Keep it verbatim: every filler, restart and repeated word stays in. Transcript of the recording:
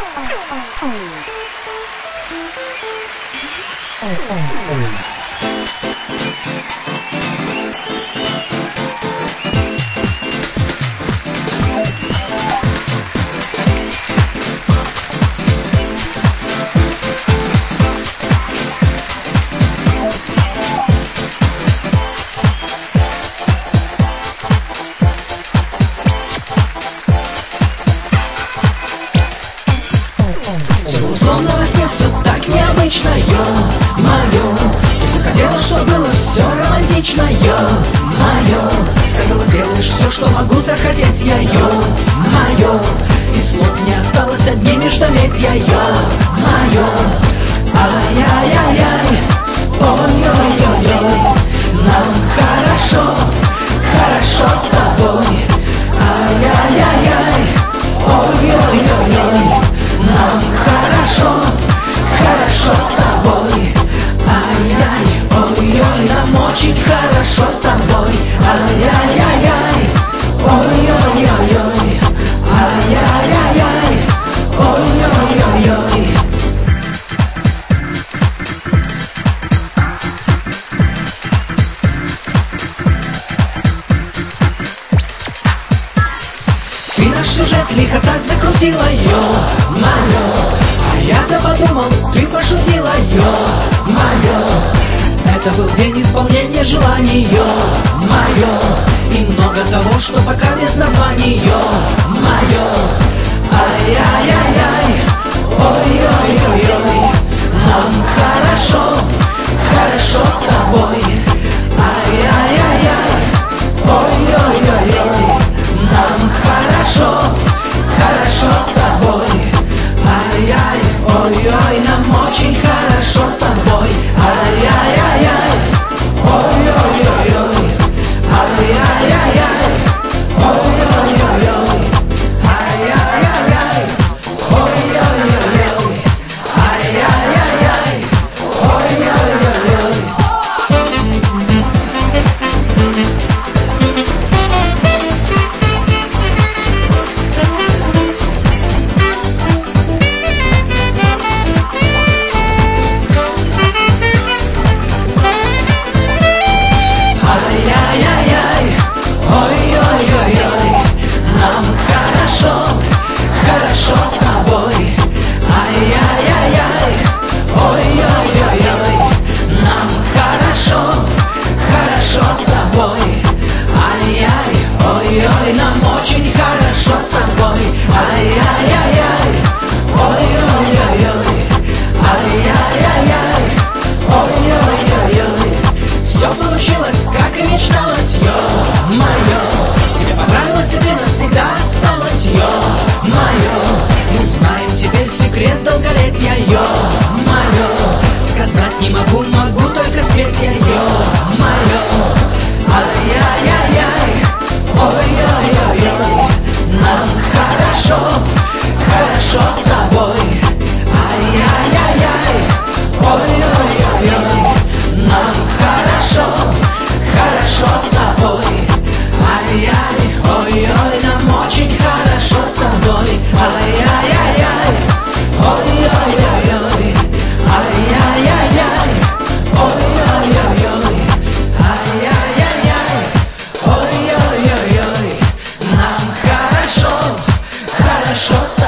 Словно во сне все так необычно, ё-моё. Ты захотела, что было все романтично, ё-моё. Сказала, сделаешь все, что могу захотеть я, ё-моё. И слов не осталось, одни междометия, ё-моё. Ай-яй-яй-яй, ой-ой-ой-ой. Нам хорошо, хорошо с тобой. Ай-яй-яй-яй, ой-ой-ой-ой. Нам хорошо, хорошо с тобой. Ай-яй, ой-ой, нам очень хорошо с тобой. Ай-яй-яй-яй, ой-ой-ой-ой. Ай-яй-яй-яй, ой-ой-ой-ой. Ты наш сюжет лихо так закрутила, ё-моё. А я-то подумал, ты пошутила, ё-моё. Это был день исполнения желаний, ё-моё. И много того, что пока без названий, ё-моё. Ай-яй-яй-яй, ой-ой-ой-ой. Нам хорошо, хорошо с тобой. Ай-яй-яй-яй, ой-ой-ой-ой. Нам хорошо, хорошо с тобой. Ай-яй, ой-ой, нам очень хорошо с тобой. Ай-яй-яй-яй, ой-ой-ой-ой. Ай-яй-яй-яй, ой-ой-ой-ой. Ай-яй-яй-яй, ой-ой-ой-ой. Ай-яй-яй-яй, ой-ой-ой-ой. Хорошо с тобой. Ай-яй-яй-яй, ой-ой-ой-ой. Нам хорошо, хорошо с тобой. Ай-яй, ой-ой, нам очень хорошо с тобой. Ай-яй-яй-яй, ой-ой-ой-ой. Ай-яй-яй-яй, ой-ой-ой-ой. Все получилось, как и мечталось, ё-моё. Тебе понравилось, и ты навсегда осталась, ё-моё. Мы знаем теперь секрет долголетия, ё-моё. Сказать не могу, могу только спеть я, ё-моё. Ай-яй-яй-яй, ой-ой-ой-ой. Нам хорошо, хорошо с тобой. Ай-яй-яй-яй, ой-ой-ой-ой. Нам хорошо, хорошо с тобой. Ай-яй, ой-ой, нам очень хорошо с тобой. Ай-яй-яй-яй, ой-ой-ой-ой. Ай-яй-яй-яй, ой-ой-ой-ой. Ай-яй-яй-яй, ой-ой-ой-ой. Нам хорошо, хорошо с тобой.